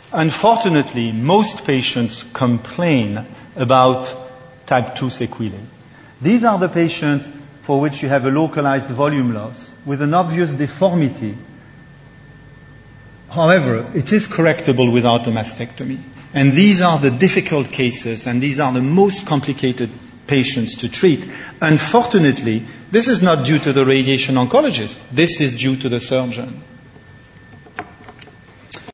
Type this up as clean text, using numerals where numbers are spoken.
Unfortunately, most patients complain about type 2 sequelae. These are the patients for which you have a localized volume loss with an obvious deformity. However, it is correctable without a mastectomy. And these are the difficult cases, and these are the most complicated patients to treat. Unfortunately, this is not due to the radiation oncologist. This is due to the surgeon.